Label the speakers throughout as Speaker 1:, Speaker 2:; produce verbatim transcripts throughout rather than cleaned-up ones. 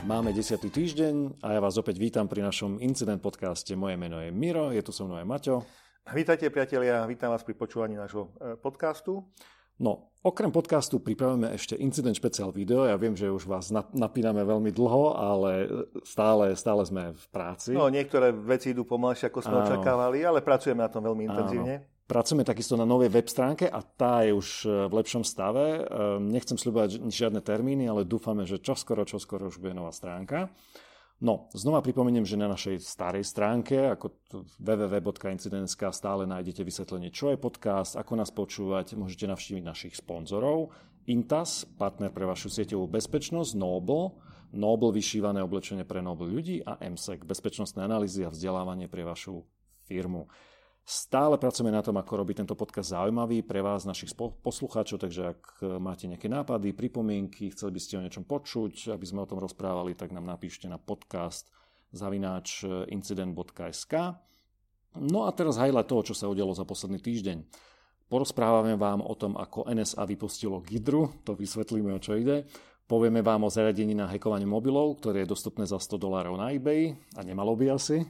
Speaker 1: Máme desiaty týždeň a ja vás opäť vítam pri našom Incident podcaste. Moje meno je Miro, je tu so mnou aj Maťo.
Speaker 2: Vítajte, priatelia, vítam vás pri počúvaní nášho podcastu.
Speaker 1: No, okrem podcastu pripravíme ešte Incident špeciál video. Ja viem, že už vás napíname veľmi dlho, ale stále, stále sme v práci.
Speaker 2: No, niektoré veci idú pomalšie, ako sme Áno. očakávali, ale pracujeme na tom veľmi intenzívne. Áno.
Speaker 1: Pracujeme takisto na novej web stránke a tá je už v lepšom stave. Nechcem sľubovať žiadne termíny, ale dúfame, že čoskoro, čoskoro už bude nová stránka. No, znova pripomeniem, že na našej starej stránke, ako w w w bodka incident bodka es ká, stále nájdete vysvetlenie, čo je podcast, ako nás počúvať. Môžete navštíviť našich sponzorov. Intas, partner pre vašu sieťovú bezpečnosť, Noble, Noble vyšívané oblečenie pre Noble ľudí a em sek, bezpečnostné analýzy a vzdelávanie pre vašu firmu. Stále pracujeme na tom, ako robiť tento podcast zaujímavý pre vás, našich poslucháčov, takže ak máte nejaké nápady, pripomienky, chceli by ste o niečom počuť, aby sme o tom rozprávali, tak nám napíšte na podcast zavináč incident bodka es ká. No a teraz highlight toho, čo sa udialo za posledný týždeň. Porozprávame vám o tom, ako en es á vypustilo Gydru, to vysvetlíme, o čo ide. Povieme vám o zariadení na hackovanie mobilov, ktoré je dostupné za sto dolárov na eBay, a nemalo by asi.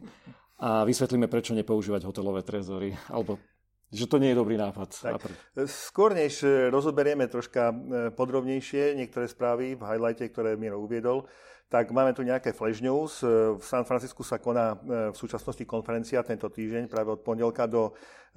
Speaker 1: A vysvetlíme, prečo nepoužívať hotelové trezory, alebo že to nie je dobrý nápad.
Speaker 2: Tak, skôr než rozoberieme troška podrobnejšie niektoré správy v highlighte, ktoré Miro uviedol, tak máme tu nejaké flash news. V San Francisku sa koná v súčasnosti konferencia tento týždeň, práve od pondelka do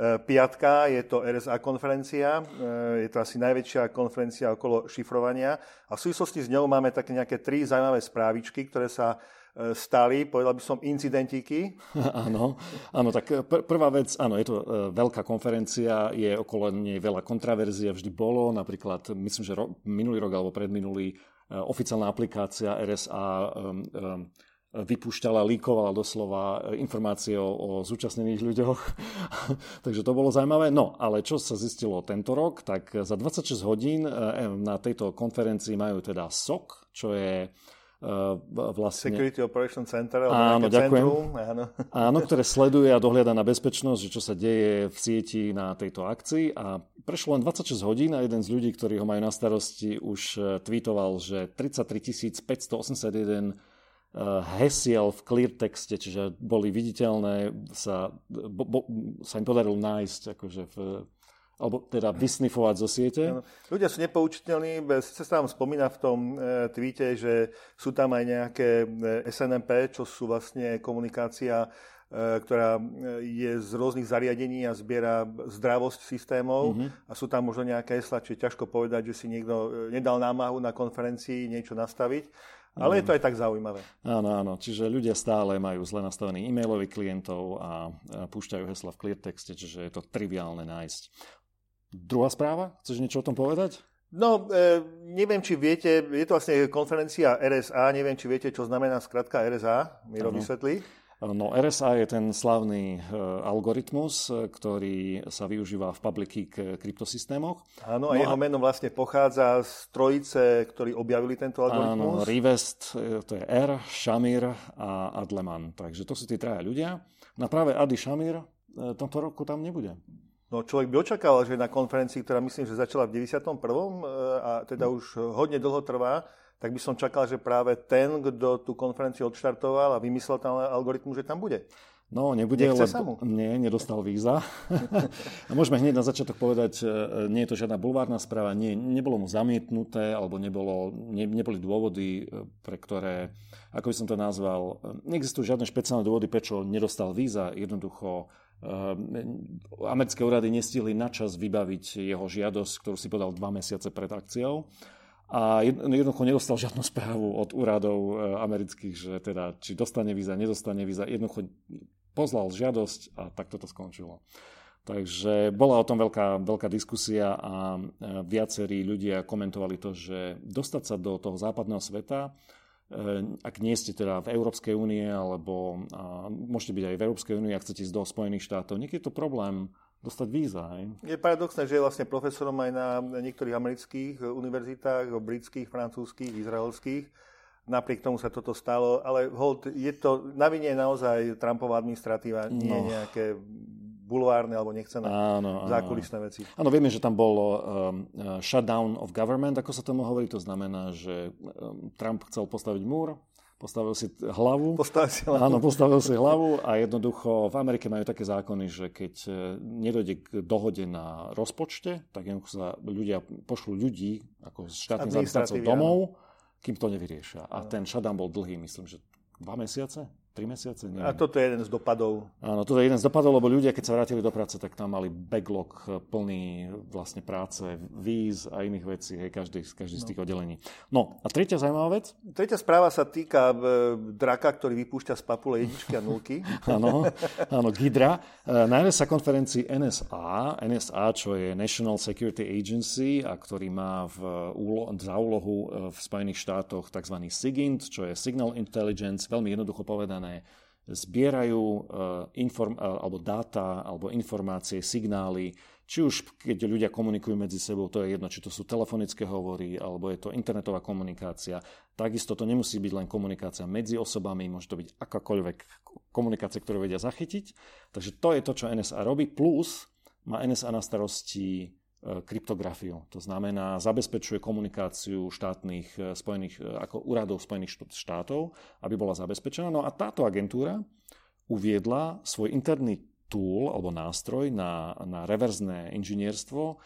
Speaker 2: piatka. Je to er es á konferencia, je to asi najväčšia konferencia okolo šifrovania. A v súvislosti s ňou máme také nejaké tri zaujímavé správičky, ktoré sa stali, povedal by som, incidentíky.
Speaker 1: Áno, áno, tak pr- prvá vec, áno, je to veľká konferencia, je okolo nej veľa kontraverzie, vždy bolo, napríklad, myslím, že ro- minulý rok alebo predminulý oficiálna aplikácia er es á um, um, vypúšťala, líkovala doslova informácie o, o zúčastnených ľuďoch. Takže to bolo zaujímavé. No, ale čo sa zistilo tento rok, tak za dvadsaťšesť hodín na tejto konferencii majú teda es o cé, čo je Uh, vlastne...
Speaker 2: Security Operation Center,
Speaker 1: alebo áno, ďakujem.
Speaker 2: Centrum. Áno.
Speaker 1: Áno, ktoré sleduje a dohliada na bezpečnosť, že čo sa deje v sieti na tejto akcii. A prešlo len dvadsaťšesť hodín a jeden z ľudí, ktorí ho majú na starosti, už tweetoval, že tridsaťtri tisíc päťstoosemdesiatjeden hesiel v clear texte, čiže boli viditeľné, sa, bo, bo, sa im podarilo nájsť akože v alebo teda vysnifovať zo siete.
Speaker 2: Ľudia sú nepoučiteľní, sa tam spomína v tom e, tweete, že sú tam aj nejaké es en em pé, čo sú vlastne komunikácia, e, ktorá je z rôznych zariadení a zbiera zdravosť systémov. Mm-hmm. A sú tam možno nejaké hesla, čiže ťažko povedať, že si niekto nedal námahu na konferencii niečo nastaviť. Ale je to aj tak zaujímavé.
Speaker 1: Áno, áno. Čiže ľudia stále majú zle nastavený e-mailový klientov a púšťajú hesla v clear texte, čiže je to triviálne nájsť. Druhá správa? Chceš niečo o tom povedať?
Speaker 2: No, e, neviem, či viete, je to vlastne konferencia er es á, neviem, či viete, čo znamená skratka er es á. Miro, vysvetlí.
Speaker 1: No, er es á je ten slavný e, algoritmus, ktorý sa využíva v public key kryptosystémoch.
Speaker 2: Áno, a no jeho a... meno vlastne pochádza z trojice, ktorí objavili tento algoritmus.
Speaker 1: Áno, Rivest, to je R, Shamir a Adleman. Takže to sú tí traja ľudia. No práve Adi Shamir tomto roku tam nebude.
Speaker 2: No človek by očakával, že na konferencii, ktorá myslím, že začala v deväťdesiatom prvom a teda už hodne dlho trvá, tak by som čakal, že práve ten, kto tú konferenciu odštartoval a vymyslel tam algoritmus, že tam bude.
Speaker 1: No, nebude,
Speaker 2: Nechce
Speaker 1: lebo
Speaker 2: sa mu?
Speaker 1: Nie, nedostal víza. Môžeme hneď na začiatok povedať, nie je to žiadna bulvárna správa, nie, nebolo mu zamietnuté, alebo nebolo, ne, neboli dôvody, pre ktoré, ako by som to nazval, neexistujú žiadne špeciálne dôvody, prečo nedostal víza. Jednoducho americké úrady nestihli načas vybaviť jeho žiadosť, ktorú si podal dva mesiace pred akciou. A jednoducho nedostal žiadnu správu od úradov amerických, že teda či dostane víza, nedostane víza. Jednoducho poslal žiadosť a tak toto skončilo. Takže bola o tom veľká, veľká diskusia a viacerí ľudia komentovali to, že dostať sa do toho západného sveta, ak nie ste teda v Európskej únie, alebo môžete byť aj v Európskej únii, ak chcete ísť do Spojených štátov, niekedy je to problém dostať víza. Hej? Je
Speaker 2: paradoxné, že je vlastne profesorom aj na niektorých amerických univerzitách, britských, francúzskych, izraelských. Napriek tomu sa toto stalo, ale hold, je to, na vine je naozaj Trumpová administratíva, nie no. nejaké bulvárne alebo nechcené áno, zákulisné áno. veci.
Speaker 1: Áno, vieme, že tam bolo um, shutdown of government, ako sa tomu hovorí. To znamená, že um, Trump chcel postaviť múr, Postavil si hlavu.
Speaker 2: Postavil si hlavu.
Speaker 1: Áno, postavil si hlavu a jednoducho v Amerike majú také zákony, že keď nedojde k dohode na rozpočte, tak jednoducho sa ľudia, pošlú ľudí ako štátnych zamestnancov domov, kým to nevyriešia. A ten shutdown bol dlhý, myslím, že dva mesiace? Tri mesiace? Neviem.
Speaker 2: A toto je jeden z dopadov.
Speaker 1: Áno, toto je jeden z dopadov, lebo ľudia, keď sa vrátili do práce, tak tam mali backlog plný vlastne práce, víz a iných vecí, hej, každý, každý z tých oddelení. No a tretia zaujímavá vec?
Speaker 2: Tretia správa sa týka draka, ktorý vypúšťa z papule jedničky a nulky. Áno,
Speaker 1: áno, Hydra. Na en es á konferencii en es á, en es á, čo je National Security Agency, a ktorý má v úlo- za úlohu v Spojených štátoch tzv. SIGINT, čo je Signal Intelligence, veľmi jednoducho povedané, zbierajú inform- alebo dáta, alebo informácie, signály, či už keď ľudia komunikujú medzi sebou, to je jedno, či to sú telefonické hovory, alebo je to internetová komunikácia. Takisto to nemusí byť len komunikácia medzi osobami, môže to byť akákoľvek komunikácia, ktorú vedia zachytiť. Takže to je to, čo en es á robí, plus má en es á na starosti kryptografiu. To znamená, zabezpečuje komunikáciu štátnych spojených, ako úradov Spojených štátov, aby bola zabezpečená. No a táto agentúra uviedla svoj interný tool alebo nástroj na, na reverzné inžinierstvo, e,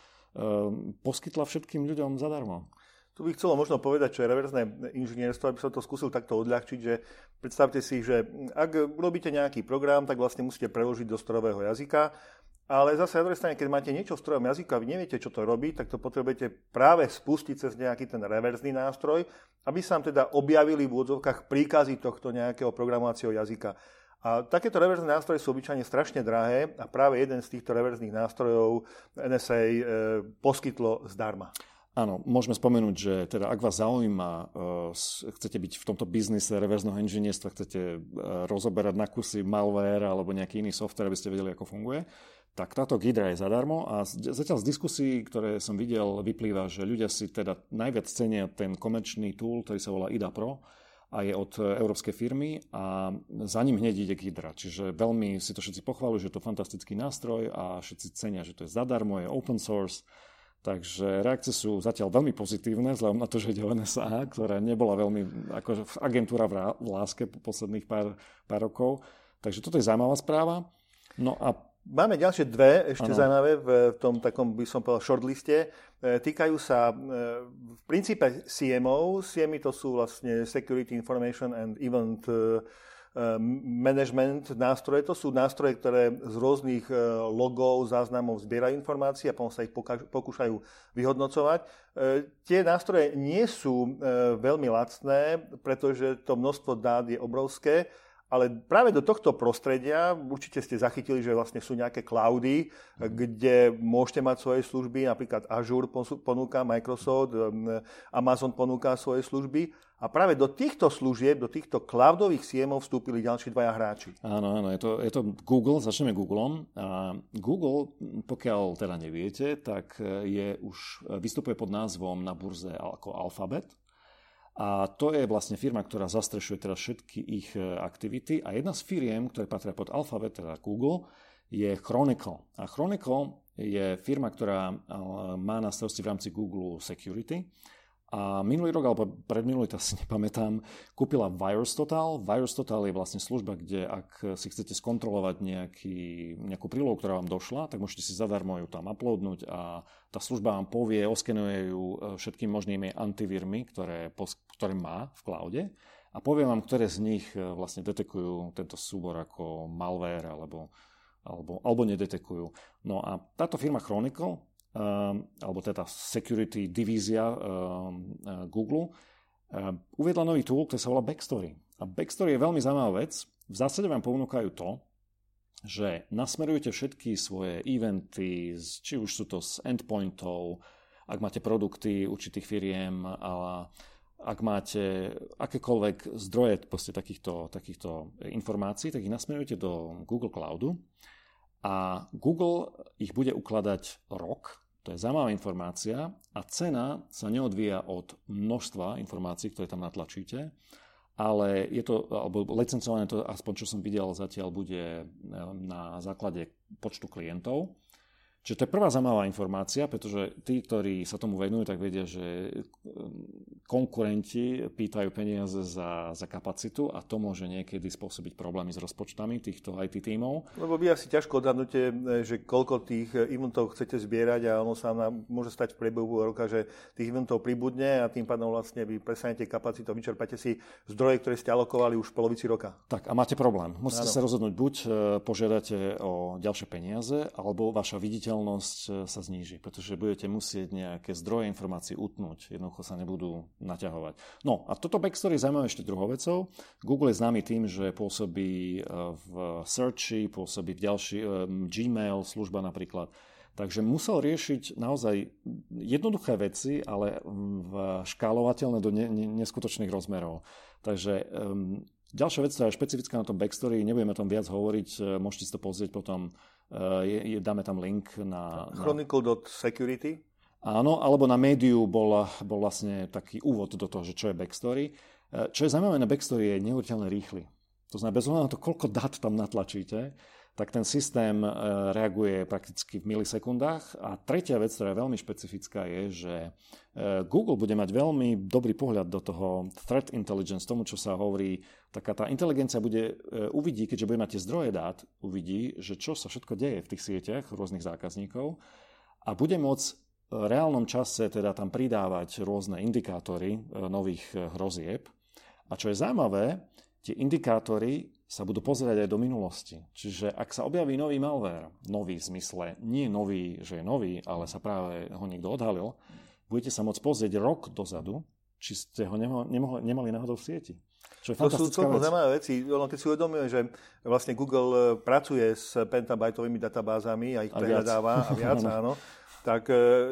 Speaker 1: poskytla všetkým ľuďom zadarmo.
Speaker 2: Tu by chcelo možno povedať, čo je reverzné inžinierstvo, aby som to skúsil takto odľahčiť, že predstavte si, že ak robíte nejaký program, tak vlastne musíte preložiť do strojového jazyka. Ale zase na druhej strane, keď máte niečo v strojovom jazyku a vy neviete, čo to robí, tak to potrebujete práve spustiť cez nejaký ten reverzný nástroj, aby sa vám teda objavili v úvodzovkách príkazy tohto nejakého programovacieho jazyka. A takéto reverzné nástroje sú obyčajne strašne drahé a práve jeden z týchto reverzných nástrojov en es á e, poskytlo zdarma.
Speaker 1: Áno, môžeme spomenúť, že teda ak vás zaujíma, chcete byť v tomto biznise reverzného inžinierstva, chcete rozoberať na kusy malware alebo nejaký iný software, aby ste vedeli, ako funguje, tak táto Hydra je zadarmo a zatiaľ z diskusí, ktoré som videl, vyplýva, že ľudia si teda najviac cenia ten komerčný tool, ktorý sa volá í dé á Pro a je od európskej firmy a za ním hneď ide Hydra. Čiže veľmi si to všetci pochváľujú, že je to fantastický nástroj a všetci cenia, že to je zadarmo, je open source. Takže reakcie sú zatiaľ veľmi pozitívne, vzhľadom na to, že ide o en es á, ktorá nebola veľmi akože agentúra v láske po posledných pár, pár rokov. Takže toto je zaujímavá správa. No a
Speaker 2: máme ďalšie dve, ešte ano. Zaujímavé v tom takom, by som povedal, shortliste. Týkajú sa v princípe C M O. C M O to sú vlastne Security Information and Event Management nástroje. To sú nástroje, ktoré z rôznych logov, záznamov zbierajú informácie a potom sa ich pokúšajú vyhodnocovať. Tie nástroje nie sú veľmi lacné, pretože to množstvo dát je obrovské. Ale práve do tohto prostredia určite ste zachytili, že vlastne sú nejaké cloudy, kde môžete mať svoje služby, napríklad Azure ponúka Microsoft, Amazon ponúka svoje služby. A práve do týchto služieb, do týchto cloudových C M O vstúpili ďalší dvaja hráči.
Speaker 1: Áno, áno, je to, je to Google, začneme Googlom. A Google, pokiaľ teda neviete, tak je už vystupuje pod názvom na burze ako Alphabet. A to je vlastne firma, ktorá zastrešuje teraz všetky ich aktivity. A jedna z firiem, ktoré patria pod Alphabet, teda Google, je Chronicle. A Chronicle je firma, ktorá má na starosti v rámci Google Security. A minulý rok, alebo predminulý, to si nepamätám, kúpila VirusTotal. VirusTotal je vlastne služba, kde ak si chcete skontrolovať nejaký, nejakú prílohu, ktorá vám došla, tak môžete si zadarmo ju tam uploadnúť a tá služba vám povie, oskenuje ju všetkým možnými antivírmi, ktoré, ktoré má v cloude a povie vám, ktoré z nich vlastne detekujú tento súbor ako malware alebo, alebo, alebo nedetekujú. No a táto firma Chronicle, Um, alebo teda security divízia um, uh, Google, um, uviedla nový tool, ktorý sa volá Backstory. A Backstory je veľmi zaujímavá vec. V zásade vám ponúkajú to, že nasmerujete všetky svoje eventy, či už sú to z endpointov, ak máte produkty určitých firiem, a ak máte akékoľvek zdroje takýchto, takýchto informácií, tak ich nasmerujete do Google Cloudu a Google ich bude ukladať rok. To je zaujímavá informácia a cena sa neodvíja od množstva informácií, ktoré tam natlačíte, ale je to, alebo licencované to, aspoň čo som videl zatiaľ, bude na základe počtu klientov. Čiže to je prvá zaujímavá informácia, pretože tí, ktorí sa tomu venujú, tak vedia, že konkurenti pýtajú peniaze za, za kapacitu a to môže niekedy spôsobiť problémy s rozpočtami týchto í té tímov.
Speaker 2: Lebo vy asi ťažko odhadnúte, že koľko tých eventov chcete zbierať a ono sa nám môže stať v priebehu roka, že tých eventov pribudne a tým pádom vlastne vy presanete kapacitu a vyčerpáte si zdroje, ktoré ste alokovali už v polovici roka. Tak
Speaker 1: a máte problém. Musíte Áno. sa rozhodnúť, buď požiadate o ďalšie peniaze, alebo vaša viditeľnosť sa zníži, pretože budete musieť nejaké zdroje informácií utnúť. Jednoducho sa nebudú naťahovať. No a toto backstory je zaujímavé ešte druhou vecou. Google je známy tým, že pôsobí v searchi, pôsobí v ďalší Gmail služba napríklad. Takže musel riešiť naozaj jednoduché veci, ale v škálovateľné do ne, ne, neskutočných rozmerov. Takže um, ďalšia vec, ktorá je špecifická na tom backstory, nebudeme o tom viac hovoriť, môžete si to pozrieť potom, uh, je, je, dáme tam link na... na...
Speaker 2: Chronicle dot security?
Speaker 1: Áno, alebo na médiu bol, bol vlastne taký úvod do toho, že čo je backstory. Uh, čo je zaujímavé na backstory, je neuveriteľne rýchly. To znamená, bez ohľadu na to, koľko dát tam natlačíte, tak ten systém reaguje prakticky v milisekundách. A tretia vec, ktorá je veľmi špecifická, je, že Google bude mať veľmi dobrý pohľad do toho threat intelligence, tomu, čo sa hovorí. Taká tá inteligencia bude, uvidí, keďže bude mať tie zdroje dát, uvidí, že čo sa všetko deje v tých sieťach rôznych zákazníkov a bude môcť v reálnom čase teda tam pridávať rôzne indikátory nových hrozieb. A čo je zaujímavé, tie indikátory sa budú pozerať aj do minulosti. Čiže ak sa objaví nový malware, nový v zmysle, nie nový, že je nový, ale sa práve ho niekto odhalil, budete sa môcť pozrieť rok dozadu, či ste ho nemohli, nemohli, nemali náhodou v sieti. Čo je
Speaker 2: to sú celkom zaujímavé veci. Keď si uvedomujeme, že vlastne Google pracuje s pentabajtovými databázami a ich prehľadáva a viac, áno, tak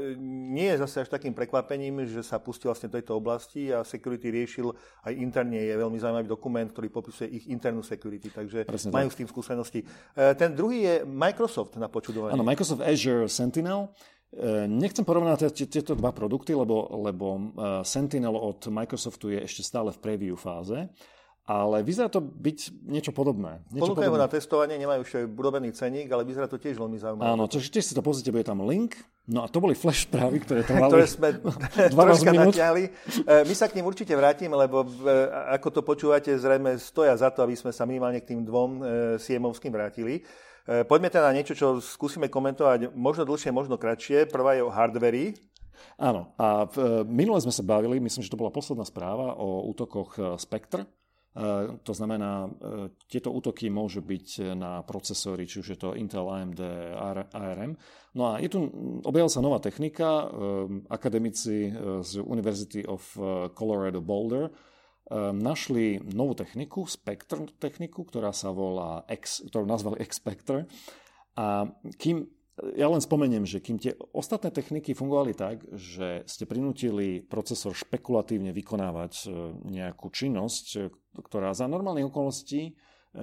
Speaker 2: nie je zase až takým prekvapením, že sa pustil vlastne do tejto oblasti a security riešil aj interne. Je veľmi zaujímavý dokument, ktorý popisuje ich internú security, takže Presne majú tak. S tým skúsenosti. Ten druhý je Microsoft na počudovanie.
Speaker 1: Áno, Microsoft Azure Sentinel. Nechcem porovnať tieto dva produkty, lebo, lebo Sentinel od Microsoftu je ešte stále v preview fáze. Ale vyzerá to byť niečo podobné.
Speaker 2: Ponúkajú ho na testovanie, nemajú ešte urobený ceník, ale vyzerá to tiež veľmi zaujímavé.
Speaker 1: Áno, čiže tiež si to pozrite, bude tam link. No a to boli flash správy, ktoré to mali.
Speaker 2: Ktoré sme troška natiahli. My sa k ním určite vrátime, lebo ako to počúvate, zrejme stoja za to, aby sme sa minimálne k tým dvom siemovským vrátili. Poďme teda na niečo, čo skúsime komentovať možno dlhšie, možno kratšie. Prvá je o hardveri.
Speaker 1: Áno, a minule sme sa bavili, myslím, že to bola posledná správa o útokoch Spectre. Uh, to znamená, uh, tieto útoky môžu byť na procesory, či už je to Intel, á em dé, á er em. No a je tu, objavila sa nová technika. Uh, akademici uh, z University of uh, Colorado Boulder uh, našli novú techniku, Spectre techniku, ktorá sa volá X, ktorú nazvali X-Spectre. A kým ja len spomeniem, že kým tie ostatné techniky fungovali tak, že ste prinútili procesor špekulatívne vykonávať nejakú činnosť, ktorá za normálnych okolností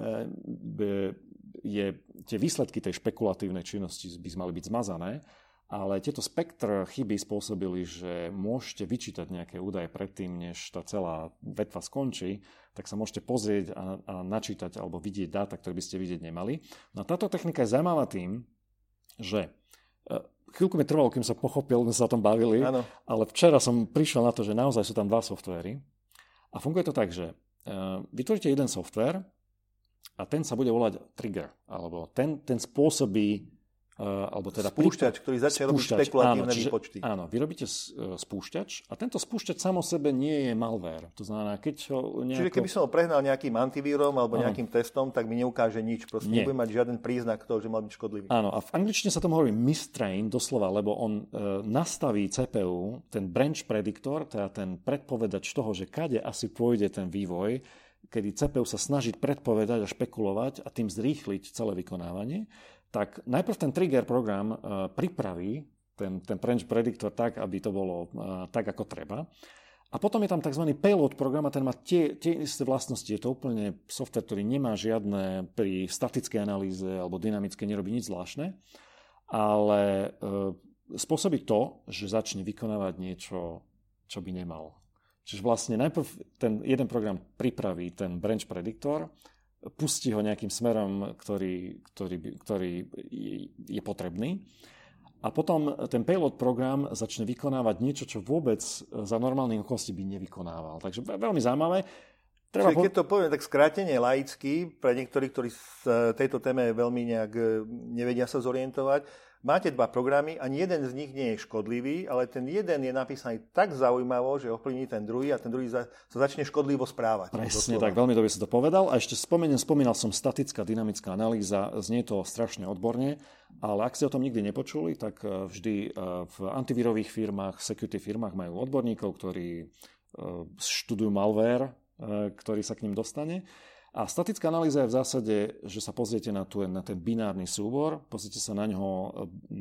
Speaker 1: je, tie výsledky tej špekulatívnej činnosti by mali byť zmazané, ale tieto Spectre chyby spôsobili, že môžete vyčítať nejaké údaje predtým, než tá celá vetva skončí, tak sa môžete pozrieť a, a načítať alebo vidieť dáta, ktoré by ste vidieť nemali. No táto technika je zaujímavá tým, že chvíľku mi trvalo, kým sa pochopil, my sa o tom bavili, ano. Ale včera som prišiel na to, že naozaj sú tam dva softvéry a funguje to tak, že vytvoríte jeden softvér a ten sa bude volať trigger, alebo ten, ten spôsobí Uh, alebo teda
Speaker 2: spúšťač, ktorý začne robiť špekulatívne výpočty.
Speaker 1: Áno, vyrobíte spúšťač a tento spúšťač samo sebe nie je malware. To znamená, keď ho nejako...
Speaker 2: Čiže keby som ho prehnal nejakým antivírom alebo áno. nejakým testom, tak mi neukáže nič. Proste nie. Nebudem mať žiaden príznak toho, že mal byť škodlivý.
Speaker 1: Áno, a v angličtine sa tomu hovorí mistrain, doslova, lebo on e, nastaví cé pé ú, ten branch predictor, teda ten predpovedač toho, že kade asi pôjde ten vývoj, kedy cé pé ú sa snaží predpovedať a špekulovať a tým zrýchliť celé vykonávanie. Tak najprv ten trigger program uh, pripraví ten, ten branch predictor tak, aby to bolo uh, tak, ako treba. A potom je tam tzv. Payload program a ten má tie, tie isté vlastnosti. Je to úplne software, ktorý nemá žiadne pri statickej analýze alebo dynamické nerobí nič zvláštne, ale uh, spôsobí to, že začne vykonávať niečo, čo by nemal. Čiže vlastne najprv ten jeden program pripraví ten branch predictor, pustí ho nejakým smerom, ktorý, ktorý, ktorý je potrebný a potom ten payload program začne vykonávať niečo, čo vôbec za normálnych okolností by nevykonával. Takže veľmi zaujímavé.
Speaker 2: Treba po... Keď to poviem tak skrátene laicky, pre niektorých, ktorí z tejto téme veľmi nejak nevedia sa zorientovať, máte dva programy, ani jeden z nich nie je škodlivý, ale ten jeden je napísaný tak zaujímavo, že ovplyvní ten druhý a ten druhý sa začne škodlivo správať.
Speaker 1: Presne tak, veľmi dobre si to povedal. A ešte spomeniem, spomínal som statická dynamická analýza, znie to strašne odborne, ale ak ste o tom nikdy nepočuli, tak vždy v antivírových firmách, security firmách majú odborníkov, ktorí študujú malware, ktorý sa k ním dostane. A statická analýza je v zásade, že sa pozriete na, tu, na ten binárny súbor, pozriete sa na ňoho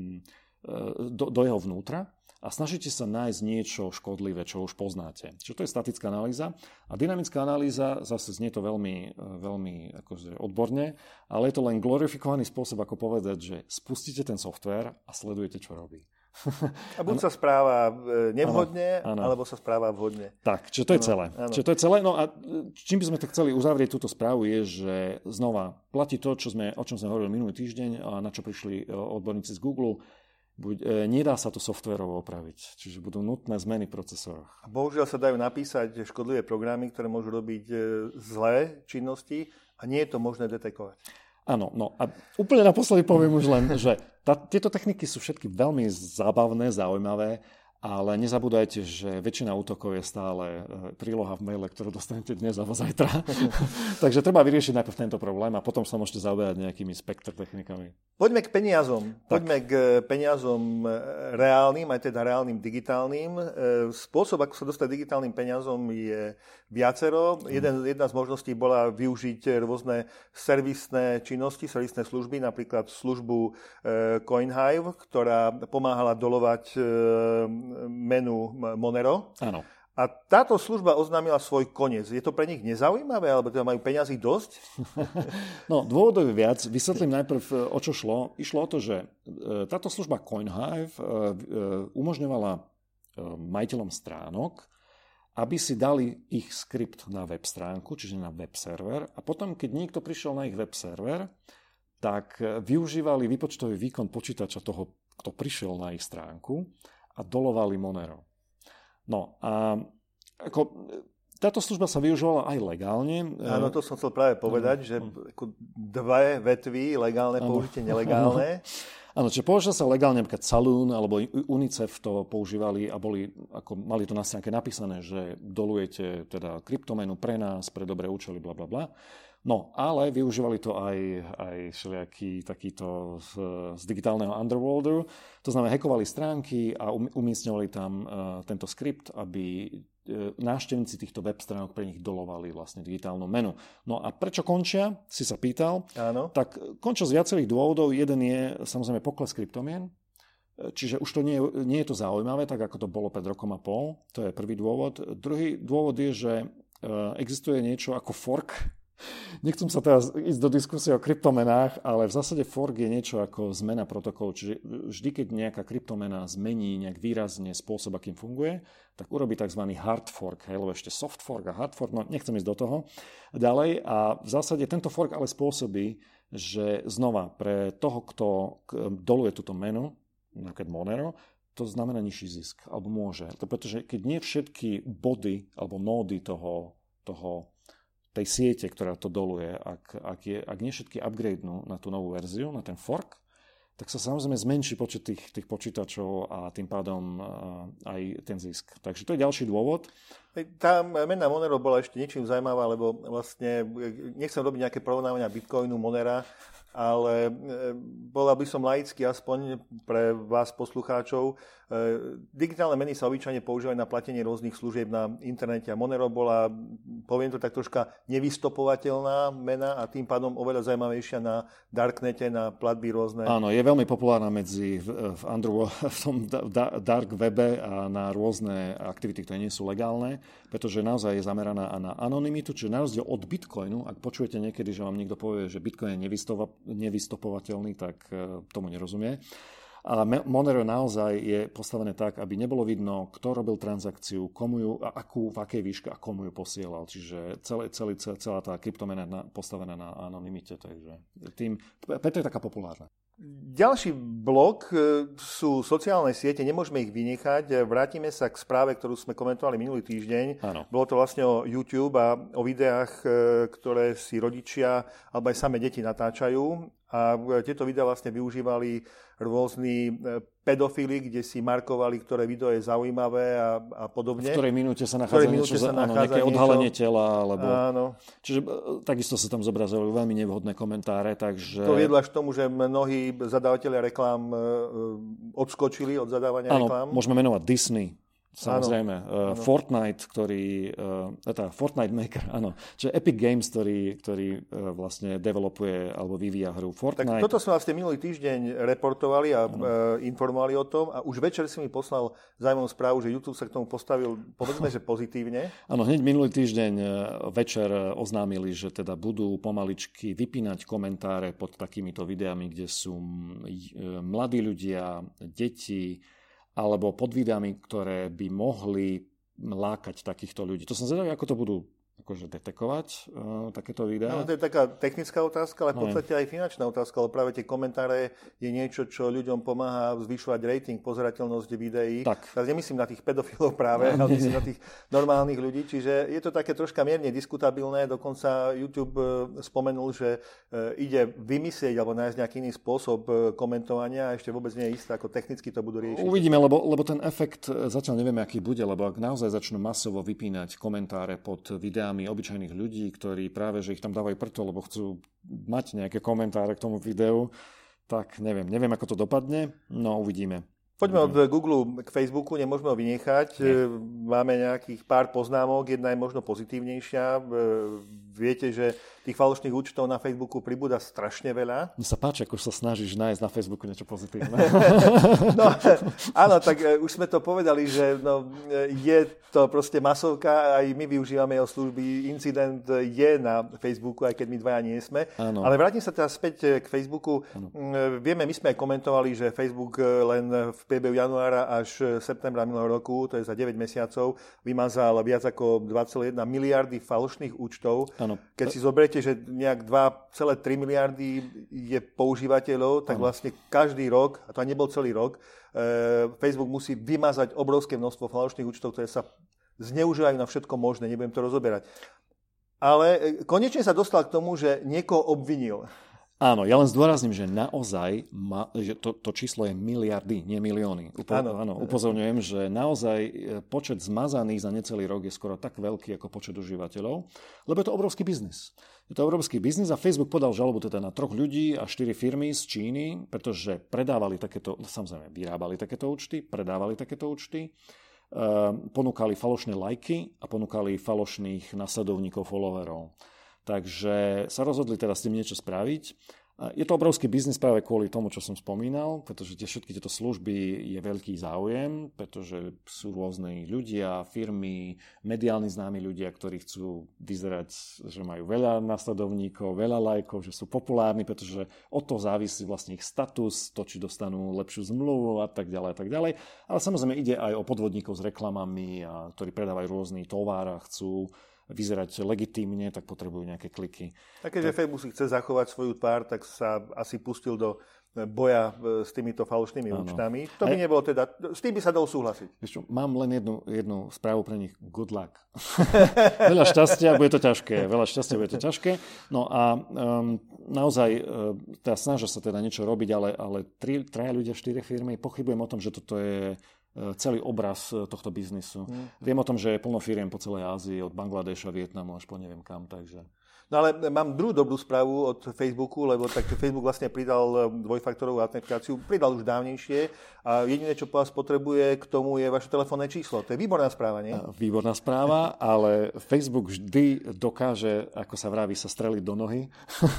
Speaker 1: do, do jeho vnútra a snažíte sa nájsť niečo škodlivé, čo už poznáte. Čiže to je statická analýza. A dynamická analýza, zase znie to veľmi, veľmi akože odborne, ale je to len glorifikovaný spôsob, ako povedať, že spustíte ten software a sledujete, čo robí.
Speaker 2: A buď ano. sa správa nevhodne, ano, ano. alebo sa správa vhodne.
Speaker 1: Tak, čiže to je ano, celé. Ano. Čiže to je celé. No a čím by sme to chceli uzavrieť túto správu je, že znova platí to, čo sme, o čom sme hovorili minulý týždeň a na čo prišli odborníci z Google. Buď, nedá sa to softvérovo opraviť. Čiže budú nutné zmeny v procesoroch. A
Speaker 2: bohužiaľ sa dajú napísať škodlivé programy, ktoré môžu robiť zlé činnosti a nie je to možné detekovať.
Speaker 1: Áno, no a úplne naposledy poviem už len, že tá, tieto techniky sú všetky veľmi zábavné, zaujímavé, ale nezabúdajte, že väčšina útokov je stále príloha v maile, ktorú dostanete dnes alebo zajtra. Takže treba vyriešiť najprv tento problém a potom sa môžete zaoberať nejakými spektr technikami.
Speaker 2: Poďme k peniazom. Tak. Poďme k peniazom reálnym, aj teda reálnym digitálnym. Spôsob, ako sa dostať digitálnym peniazom je viacero. Jeden, jedna z možností bola využiť rôzne servisné činnosti, servisné služby, napríklad službu CoinHive, ktorá pomáhala dolovať menu Monero.
Speaker 1: Áno.
Speaker 2: A táto služba oznámila svoj koniec. Je to pre nich nezaujímavé, alebo teda majú peňazí dosť?
Speaker 1: No, dôvodov je viac. Vysvetlím najprv, o čo šlo. Išlo o to, že táto služba CoinHive umožňovala majiteľom stránok, aby si dali ich skript na web stránku, čiže na web server. A potom, keď niekto prišiel na ich web server, tak využívali výpočtový výkon počítača toho, kto prišiel na ich stránku a dolovali Monero. No a ako, táto služba sa využívala aj legálne.
Speaker 2: Áno, to som chcel práve povedať, že ako dve vetvy, legálne použitie, nelegálne.
Speaker 1: Áno, čiže používa sa legálne, napríklad Saloon alebo UNICEF to používali a boli, ako, mali to na stránke napísané, že dolujete teda kryptomenu pre nás, pre dobré účely, bla bla bla. No, ale využívali to aj, aj všelijakí takýto z, z digitálneho underworldu. To znamená, hackovali stránky a umiestňovali tam uh, tento skript, aby uh, návštevníci týchto web stránok pre nich dolovali vlastne digitálnu menu. No a prečo končia, si sa pýtal.
Speaker 2: Áno.
Speaker 1: Tak končia z viacerých dôvodov. Jeden je samozrejme pokles kryptomien. Čiže už to nie, nie je to zaujímavé, tak ako to bolo pred rokom a pol. To je prvý dôvod. Druhý dôvod je, že uh, existuje niečo ako fork. Nechcem sa teraz ísť do diskusie o kryptomenách, ale v zásade fork je niečo ako zmena protokolu. Čiže vždy, keď nejaká kryptomena zmení nejak výrazne spôsob, akým funguje, tak urobí tzv. Hard fork, hej, lebo ešte soft fork a hard fork, no nechcem ísť do toho ďalej. A v zásade tento fork ale spôsobí, že znova pre toho, kto doluje túto menu, napríklad Monero, to znamená nižší zisk, alebo môže. To pretože keď nie všetky body alebo nódy toho, toho tej siete, ktorá to doluje, ak, ak, je, ak nie všetky upgradenú na tú novú verziu, na ten fork, tak sa samozrejme zmenší počet tých, tých počítačov a tým pádom aj ten zisk. Takže to je ďalší dôvod.
Speaker 2: Tá mena Monero bola ešte niečím zaujímavá, lebo vlastne nechcem robiť nejaké porovnávania Bitcoinu, Monera, ale bola by som laický aspoň pre vás poslucháčov. Digitálne meny sa obyčajne používajú na platenie rôznych služieb na internete a Monero bola, poviem to tak troška, nevystopovateľná mena a tým pádom oveľa zaujímavejšia na darknete, na platby rôzne.
Speaker 1: Áno, je veľmi populárna medzi v, v, Andrew, v tom dark webe a na rôzne aktivity, ktoré nie sú legálne, pretože naozaj je zameraná na anonymitu, čiže na rozdiel od Bitcoinu, ak počujete niekedy, že vám niekto povie, že Bitcoin je nevystopovateľný, tak tomu nerozumie. A Monero naozaj je postavené tak, aby nebolo vidno, kto robil transakciu, komu ju, a akú, v akej výške a komu ju posielal. Čiže celé, celý, celá tá kryptomena je postavená na anonymite. Takže tým, preto je taká populárna.
Speaker 2: Ďalší blok sú sociálne siete, nemôžeme ich vynechať. Vrátime sa k správe, ktorú sme komentovali minulý týždeň.
Speaker 1: Áno.
Speaker 2: Bolo to vlastne o YouTube a o videách, ktoré si rodičia alebo aj samé deti natáčajú. A tieto videá vlastne využívali rôzni pedofili, kde si markovali, ktoré video je zaujímavé a, a podobne.
Speaker 1: V ktorej minúte sa nachádza niečo, sa áno, nejaké odhalenie tela. Alebo...
Speaker 2: Áno.
Speaker 1: Čiže takisto sa tam zobrazovali veľmi nevhodné komentáre. Takže...
Speaker 2: To viedlo až k tomu, že mnohí zadávatelia reklám odskočili od zadávania
Speaker 1: áno,
Speaker 2: reklám.
Speaker 1: Môžeme menovať Disney. Samozrejme.
Speaker 2: Áno,
Speaker 1: uh, Fortnite, ktorý... Uh, tá Fortnite Maker, áno. Čiže Epic Games, ktorý, ktorý uh, vlastne developuje alebo vyvíja hru Fortnite.
Speaker 2: Tak toto sme vlastne minulý týždeň reportovali a uh, informovali o tom a už večer si mi poslal zaujímavú správu, že YouTube sa k tomu postavil, povedzme, že pozitívne.
Speaker 1: Áno, hneď minulý týždeň večer oznámili, že teda budú pomaličky vypínať komentáre pod takýmito videami, kde sú mladí ľudia, deti, alebo pod videami, ktoré by mohli lákať takýchto ľudí. To som zvedavý, ako to budú akože detekovať, uh, takéto videá.
Speaker 2: No, to je taká technická otázka, ale v podstate aj finančná otázka, ale práve tie komentáre je niečo, čo ľuďom pomáha zvyšovať rating, pozerateľnosť videí.
Speaker 1: Tak.
Speaker 2: Teraz nemyslím na tých pedofilov práve, no, ale myslím na tých normálnych ľudí, čiže je to také troška mierne diskutabilné, dokonca YouTube spomenul, že ide vymyslieť alebo nájsť nejaký iný spôsob komentovania a ešte vôbec nie je isté, ako technicky to budú riešiť.
Speaker 1: Uvidíme, lebo, lebo ten efekt zatiaľ nevieme, aký bude, lebo ak naozaj začnú masovo vypínať komentáre pod videami obyčajných ľudí, ktorí práve, že ich tam dávajú preto, lebo chcú mať nejaké komentáre k tomu videu, tak neviem. Neviem, ako to dopadne, no uvidíme.
Speaker 2: Poďme od Google k Facebooku, nemôžeme ho vynechať. Nie. Máme nejakých pár poznámok, jedna je možno pozitívnejšia. Viete, že tých falošných účtov na Facebooku pribúda strašne veľa.
Speaker 1: Mne sa páči, ako sa snažíš nájsť na Facebooku niečo pozitívne.
Speaker 2: No, áno, tak už sme to povedali, že no, je to proste masovka, aj my využívame jeho služby. Incident je na Facebooku, aj keď my dvaja nie sme.
Speaker 1: Áno.
Speaker 2: Ale vrátim sa teraz späť k Facebooku. Áno. Vieme, my sme aj komentovali, že Facebook len v priebehu januára až septembra minulého roku, to je za deväť mesiacov, vymazal viac ako dva celé jedna miliardy falošných účtov.
Speaker 1: Áno.
Speaker 2: Keď si zoberiete, že nejak dva celé tri miliardy je používateľov, tak ano. Vlastne každý rok, a to nebol celý rok, Facebook musí vymazať obrovské množstvo falošných účtov, ktoré sa zneužívajú na všetko možné, nebudem to rozoberať. Ale konečne sa dostal k tomu, že niekoho obvinil.
Speaker 1: Áno, ja len zdôrazním, že naozaj ma, že to, to číslo je miliardy, nie milióny. Upo, áno. Áno, upozorňujem, že naozaj počet zmazaných za necelý rok je skoro tak veľký ako počet užívateľov, lebo je to obrovský biznis. Je to obrovský biznis a Facebook podal žalobu teda na troch ľudí a štyri firmy z Číny, pretože predávali takéto, samozrejme vyrábali takéto účty, predávali takéto účty, ponúkali falošné lajky a ponúkali falošných nasledovníkov, followerov. Takže sa rozhodli teda s tým niečo spraviť. Je to obrovský biznis práve kvôli tomu, čo som spomínal, pretože tie, všetky tieto služby je veľký záujem, pretože sú rôzne ľudia, firmy, mediálni známi ľudia, ktorí chcú vyzerať, že majú veľa nasledovníkov, veľa lajkov, že sú populárni, pretože od toho závisí vlastne ich status, to, či dostanú lepšiu zmluvu a tak ďalej a tak ďalej. Ale samozrejme ide aj o podvodníkov s reklamami, a, ktorí predávajú rôzny tovar a chcú vyzerať legitímne, tak potrebujú nejaké kliky.
Speaker 2: A keďže tak... Facebook si chce zachovať svoju tvár, tak sa asi pustil do boja s týmito falošnými ano. účtami. To by a... nebolo teda, s tým by sa dalo súhlasiť.
Speaker 1: Vieš čo, mám len jednu, jednu správu pre nich. Good luck. Veľa šťastia, bude to ťažké. Veľa šťastia, bude to ťažké. No a um, naozaj, uh, teda snažia sa teda niečo robiť, ale, ale tri, traja ľudia, štyri firmy, pochybujem o tom, že toto je celý obraz tohto biznisu. Mm. Viem o tom, že je plno firiem po celej Ázii, od Bangladeša, Vietnamu až po neviem kam, takže...
Speaker 2: No ale mám druhú dobrú správu od Facebooku, lebo tak Facebook vlastne pridal dvojfaktorovú autentifikáciu, pridal už dávnejšie a jediné, čo po vás potrebuje k tomu je vaše telefónne číslo. To je výborná správa, nie?
Speaker 1: Výborná správa, ale Facebook vždy dokáže, ako sa vraví, sa streliť do nohy,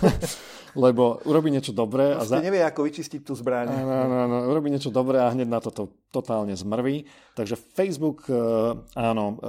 Speaker 1: lebo urobí niečo dobré.
Speaker 2: A za... nevie, ako vyčistiť tú zbraň.
Speaker 1: Áno, áno, áno, urobí niečo dobré a hneď na toto totálne zmrví. Takže Facebook, áno,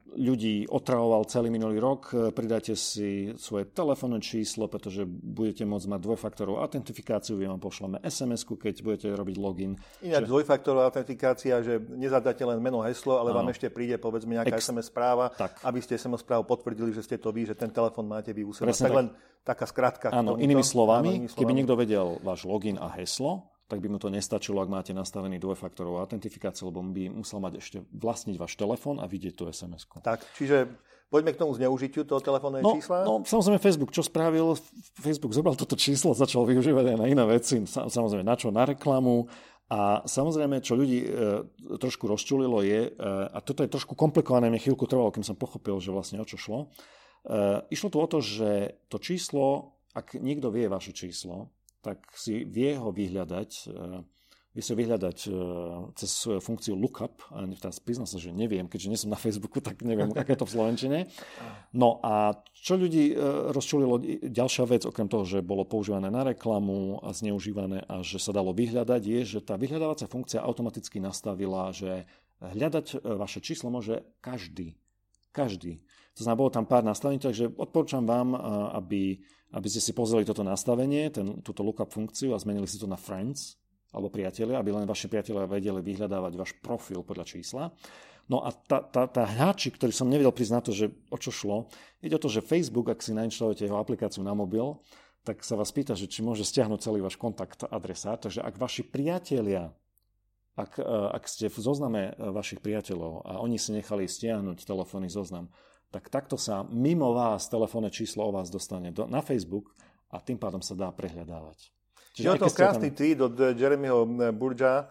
Speaker 1: ľudí otravoval celý minulý rok. Pridajte si svoje telefónne číslo, pretože budete môcť mať dvojfaktorovú autentifikáciu. My vám pošleme es em esku, keď budete robiť login.
Speaker 2: Ináč že... dvojfaktorová autentifikácia, že nezadáte len meno, heslo, ale ano. Vám ešte príde povedzme nejaká Ex... es em es správa, tak. Aby ste es em es správu potvrdili, že ste to vy, že ten telefón máte vy u seba. Tak, tak len taká skratka.
Speaker 1: Áno, inými slovami, áno, inými slovami, keby niekto vedel váš login a heslo, tak by mu to nestačilo, ak máte nastavený dvojfaktorovú autentifikáciu, lebo by musel mať ešte vlastniť váš telefón a vidieť tú es em esku.
Speaker 2: Tak, čiže poďme k tomu zneužitiu toho telefónneho
Speaker 1: no,
Speaker 2: čísla.
Speaker 1: No, samozrejme Facebook, čo spravil? Facebook zobral toto číslo, začal využívať aj na iné veci, samozrejme na čo? Na reklamu. A samozrejme, čo ľudí e, trošku rozčulilo je, e, a toto je trošku komplikované, mne chvíľku trvalo, kým som pochopil, že vlastne o čo šlo. E, išlo tu o to, že to číslo, ak niekto vie vaše číslo, tak si vie ho vyhľadať, vie si ho vyhľadať cez funkciu lookup. A teraz priznám sa, že neviem, keďže nie som na Facebooku, tak neviem, aké je to v slovenčine. No a čo ľudí rozčulilo, ďalšia vec, okrem toho, že bolo používané na reklamu a zneužívané a že sa dalo vyhľadať, je, že tá vyhľadávacia funkcia automaticky nastavila, že hľadať vaše číslo môže každý. Každý. To znamená, bolo tam pár nastavení, takže odporúčam vám, aby, aby ste si pozreli toto nastavenie, ten, túto lookup funkciu a zmenili si to na friends, alebo priatelia, aby len vaši priatelia vedeli vyhľadávať váš profil podľa čísla. No a tá, tá, tá hráčik, ktorý som nevedel priznať to, že o čo šlo, ide o to, že Facebook, ak si nainštalujete jeho aplikáciu na mobil, tak sa vás pýta, že či môže stiahnuť celý váš kontakt adresát. Takže ak vaši priatelia, ak, ak ste v zozname vašich priateľov a oni si nechali stiahnuť telefónny zoznam, tak takto sa mimo vás telefónne číslo o vás dostane do, na Facebook a tým pádom sa dá prehľadávať.
Speaker 2: Čiže o tom krásny tam... tweet od Jeremyho Burgea.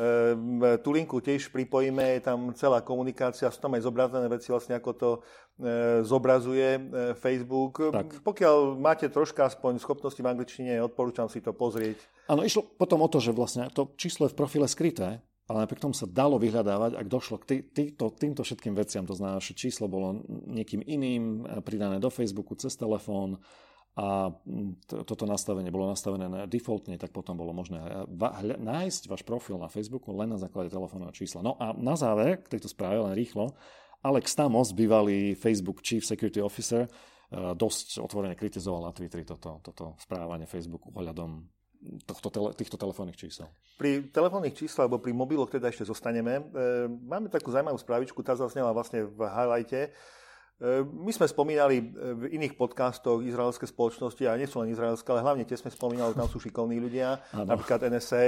Speaker 2: E, tú linku tiež pripojíme, je tam celá komunikácia, sú tam aj zobrazené veci, vlastne ako to e, zobrazuje e, Facebook. Tak. Pokiaľ máte troška aspoň schopnosti v angličtine, odporúčam si to pozrieť.
Speaker 1: Áno, išlo potom o to, že vlastne to číslo je v profile skryté, ale napriek tomu sa dalo vyhľadávať, ak došlo k tý, týmto, týmto všetkým veciam. To znamená, že číslo bolo niekým iným pridané do Facebooku cez telefón a t- toto nastavenie bolo nastavené defaultne, tak potom bolo možné va- hľa- nájsť váš profil na Facebooku len na základe telefónneho čísla. No a na záver, k tejto správe, len rýchlo, Alex Stamos, bývalý Facebook Chief Security Officer, dosť otvorene kritizoval na Twitteri toto, toto správanie Facebooku ohľadom Tohto tele, týchto telefónnych čísel.
Speaker 2: Pri telefónnych číslach, alebo pri mobiloch teda ešte zostaneme. E, máme takú zaujímavú správičku, tá zaznela vlastne v highlighte. E, my sme spomínali v iných podcastoch izraelské spoločnosti, a nie sú len izraelské, ale hlavne tie sme spomínali, tam sú šikovní ľudia, ano. Napríklad en es á.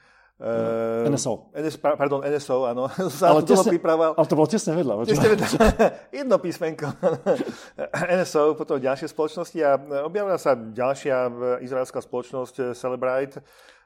Speaker 2: Uh,
Speaker 1: en es ó.
Speaker 2: en es, pardon, en es ó, áno.
Speaker 1: Ale, tesne, ale to bolo tesne vedľa.
Speaker 2: Tesne vedľa. Jedno písmenko. en es ó, potom ďalšie spoločnosti a objavila sa ďalšia izraelská spoločnosť Cellebrite.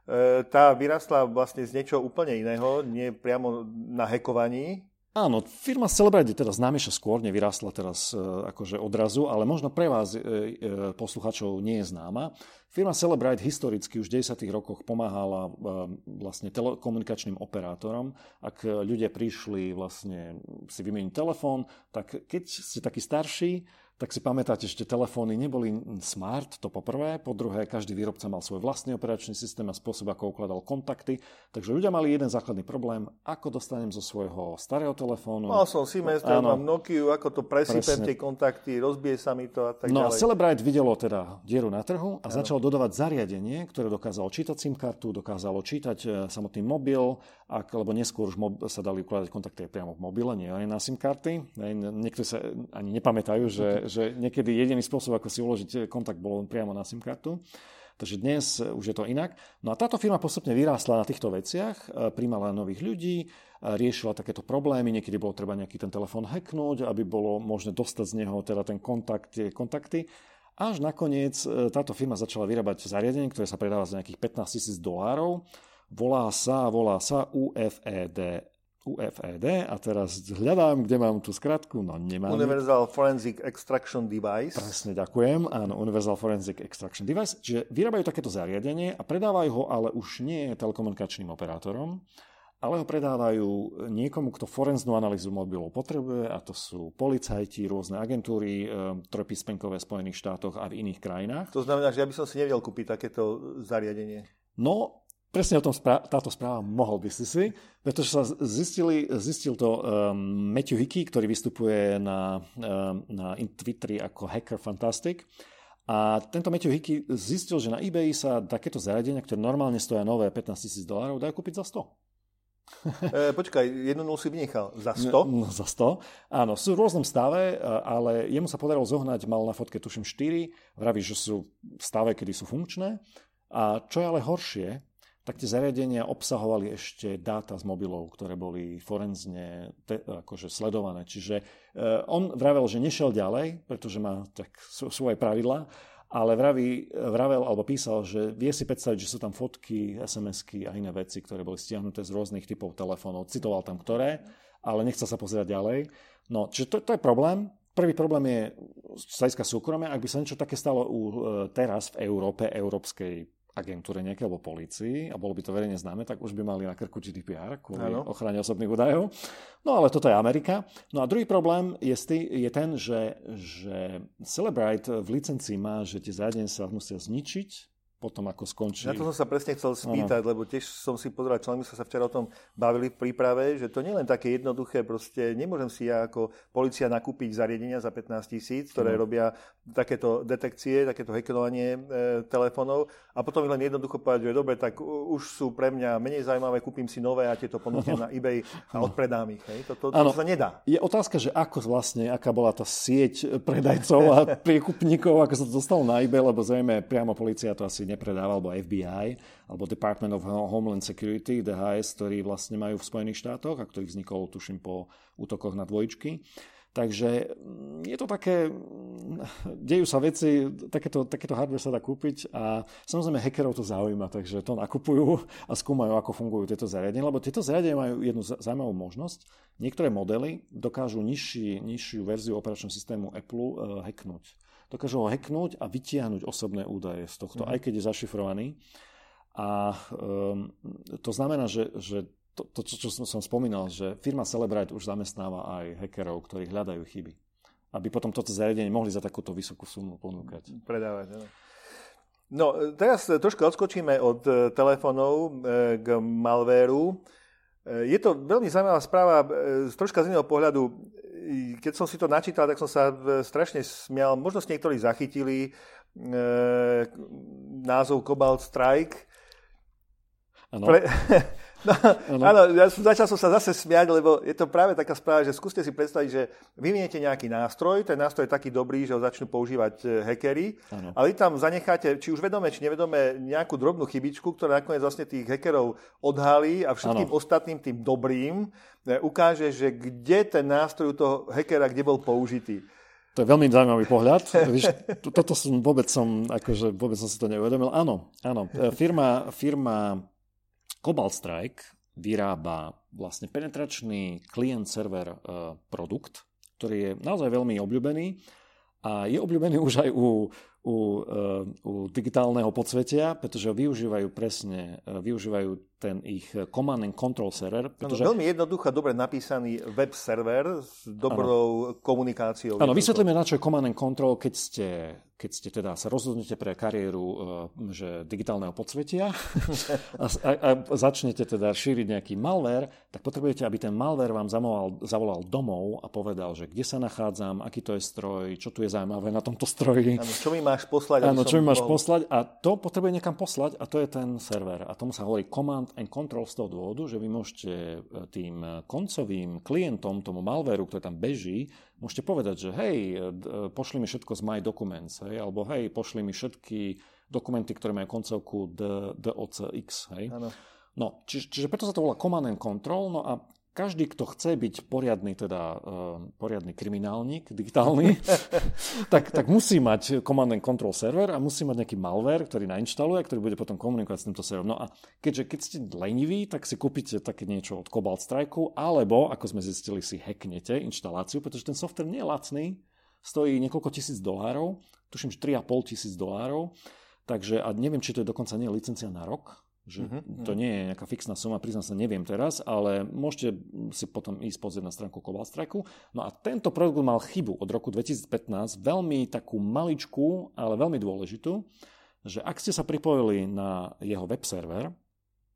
Speaker 2: Tá vyrastla vlastne z niečoho úplne iného, nie priamo na hackovaní.
Speaker 1: Áno, firma Cellebrite je teda známejšia skôr, nevyrástla teraz e, akože odrazu, ale možno pre vás e, e, posluchačov nie je známa. Firma Cellebrite historicky už v deväťdesiatych rokoch pomáhala e, vlastne telekomunikačným operátorom. Ak ľudia prišli vlastne si vymeniť telefón, tak keď ste takí starší, tak si pamätáte, že telefóny neboli smart, to po prvé. Po druhé, každý výrobca mal svoj vlastný operačný systém a spôsob, ako ukladal kontakty. Takže ľudia mali jeden základný problém, ako dostanem zo svojho starého telefónu.
Speaker 2: Mal som Siemens, no, mám Nokiu, ako to presypem tie kontakty, rozbije sa mi to a tak
Speaker 1: no,
Speaker 2: ďalej.
Speaker 1: No a Cellebrite videlo teda dieru na trhu a ano. Začalo dodávať zariadenie, ktoré dokázalo čítať SIM-kartu, dokázalo čítať samotný mobil, ak, lebo neskôr už mob, sa dali ukladať kontakty priamo v mobile, nie aj na SIM-karty. Niektorí sa ani nepamätajú, že že niekedy jediný spôsob, ako si uložiť kontakt, bol priamo na SIM-kartu. Takže dnes už je to inak. No a táto firma postupne vyrástla na týchto veciach, prijímala nových ľudí, riešila takéto problémy, niekedy bolo treba nejaký ten telefón hacknúť, aby bolo možné dostať z neho teda ten kontakt, tie kontakty. Až nakoniec táto firma začala vyrábať zariadenie, ktoré sa predáva za nejakých pätnásť tisíc dolárov. Volá sa, volá sa ú ef é dé. ú ef é dé a teraz hľadám, kde mám tú skratku, no nemám.
Speaker 2: Universal Forensic Extraction Device.
Speaker 1: Presne, ďakujem, áno, Universal Forensic Extraction Device, čiže vyrábajú takéto zariadenie a predávajú ho, ale už nie telekomunikačným operátorom, ale ho predávajú niekomu, kto forenznú analýzu mobilov potrebuje, a to sú policajti, rôzne agentúry, trojpísmenkové v Spojených štátoch a v iných krajinách.
Speaker 2: To znamená, že ja by som si nevedel kúpiť takéto zariadenie.
Speaker 1: No, Presne o tom správa, táto správa mohol by si si, pretože sa zistili, zistil to um, Matthew Hickey, ktorý vystupuje na, um, na Twitteri ako Hacker Fantastic. A tento Matthew Hickey zistil, že na eBay sa takéto zariadenia, ktoré normálne stoja nové pätnásť tisíc dolárov, dajú kúpiť za sto.
Speaker 2: e, počkaj, jednu nulu si vynechal. Za sto?
Speaker 1: No, za sto. Áno, sú v rôznom stave, ale jemu sa podarilo zohnať, mal na fotke tuším štyri, vraví, že sú v stave, kedy sú funkčné. A čo je ale horšie, tak tie zariadenia obsahovali ešte dáta z mobilov, ktoré boli forenzne te, akože sledované. Čiže uh, on vravel, že nešiel ďalej, pretože má tak svoje pravidlá, ale vraví, vravel alebo písal, že vie si predstaviť, že sú tam fotky, es em esky a iné veci, ktoré boli stiahnuté z rôznych typov telefónov. Citoval tam ktoré, ale nechcel sa pozerať ďalej. No, čiže to, to je problém. Prvý problém je z hľadiska súkromia. Ak by sa niečo také stalo u, teraz v Európe, európskej agentúre nejaké alebo polícii a bolo by to verejne známe, tak už by mali na krku G D P R kvôli ochrane osobných údajov. No ale toto je Amerika. No a druhý problém je, je ten, že, že Cellebrite v licencii má, že tie zariadenia sa musia zničiť potom ako skončí. Na
Speaker 2: to som sa presne chcel spýtať, ano. Lebo tiež som si pozeral články, my sme sa včera o tom bavili v príprave, že to nie len také jednoduché, proste nemôžem si ja ako polícia nakúpiť zariadenia za pätnásť tisíc, ktoré ano. Robia takéto detekcie, takéto hackerovanie e, telefónov a potom len jednoducho povedať, že dobre, tak už sú pre mňa menej zaujímavé, kúpim si nové a tieto ponúknem na eBay a odpredám ich. Hej? To, to, to sa nedá.
Speaker 1: Je otázka, že ako vlastne, aká bola tá sieť predajcov a priekupníkov, ako sa to dostalo na eBay, lebo zrejme priamo polícia to asi nepredával, alebo F B I, alebo Department of Homeland Security, D H S, ktorí vlastne majú v Spojených štátoch a ktorý vznikol, tuším, po útokoch na dvojčky. Takže je to také, dejú sa veci, takéto, takéto hardware sa dá kúpiť a samozrejme hackerov to zaujíma, takže to nakupujú a skúmajú, ako fungujú tieto zariadenia, lebo tieto zariadenia majú jednu zaujímavú možnosť. Niektoré modely dokážu nižší, nižšiu verziu operačného systému Apple uh, hacknúť. Dokážu ho hacknúť a vytiahnuť osobné údaje z tohto, mm. aj keď je zašifrovaný. A um, to znamená, že, že to, to, čo som spomínal, že firma Cellebrite už zamestnáva aj hackerov, ktorí hľadajú chyby. Aby potom toto zariadenie mohli za takúto vysokú sumu ponúkať.
Speaker 2: Predávať, áno. No, teraz trošku odskočíme od telefónov k malvéru. Je to veľmi zaujímavá správa z troška z iného pohľadu. Keď som si to načítal, tak som sa strašne smial. Možno si niektorí zachytili e, názov Cobalt Strike.
Speaker 1: Áno.
Speaker 2: Pre... No, áno, ja som, začal som sa zase smiať, lebo je to práve taká správa, že skúste si predstaviť, že vyviniete nejaký nástroj, ten nástroj je taký dobrý, že ho začnú používať hackeri, ano. Ale vy tam zanecháte, či už vedome, či nevedome, nejakú drobnú chybičku, ktorá nakoniec vlastne tých hackerov odhalí a všetkým ano. Ostatným tým dobrým ukáže, že kde ten nástroj toho hackera, kde bol použitý.
Speaker 1: To je veľmi zaujímavý pohľad. Víš, toto som vôbec som, akože vôbec som si to neuvedomil. Áno, áno. Firma, firma Cobalt Strike vyrába vlastne penetračný klient-server uh, produkt, ktorý je naozaj veľmi obľúbený a je obľúbený už aj u, u, uh, u digitálneho podsvetia, pretože ho využívajú presne, uh, využívajú ten ich command and control server. Pretože...
Speaker 2: Ano, veľmi jednoducho, dobre napísaný web server s dobrou ano. Komunikáciou.
Speaker 1: Áno, vysvetlíme, na čo je command and control, keď ste, keď ste teda sa rozhodnete pre kariéru že digitálneho podsvetia a, a, a začnete teda šíriť nejaký malware, tak potrebujete, aby ten malware vám zavolal, zavolal domov a povedal, že kde sa nachádzam, aký to je stroj, čo tu je zaujímavé na tomto stroji.
Speaker 2: Áno, čo mi máš poslať?
Speaker 1: Áno, čo mi máš mohol... poslať a to potrebuje niekam poslať a to je ten server. A tomu sa hovorí command and control z toho dôvodu, že vy môžete tým koncovým klientom, tomu malvéru, ktorý tam beží, môžete povedať, že hej, pošli mi všetko z My Documents, hej, alebo hej, pošli mi všetky dokumenty, ktoré majú koncovku D O C X, hej. Ano. No, či, čiže preto sa to volá command and control, no a každý, kto chce byť poriadny, teda uh, poriadny kriminálnik digitálny, tak, tak musí mať command and control server a musí mať nejaký malware, ktorý nainštaluje, ktorý bude potom komunikovať s týmto serverom. No a keďže keď ste leniví, tak si kúpite také niečo od Cobalt Strike, alebo, ako sme zistili, si hacknete inštaláciu, pretože ten software nie je lacný, stojí niekoľko tisíc dolárov, tuším, že tri a pol tisíc dolárov, takže a neviem, či to je dokonca nie licencia na rok, že uh-huh. to nie je nejaká fixná suma, priznám sa, neviem teraz, ale môžete si potom ísť pozrieť na stránku Cobalt Strike. No a tento produkt mal chybu od roku dvetisícpätnásť, veľmi takú maličkú, ale veľmi dôležitú, že ak ste sa pripojili na jeho web server,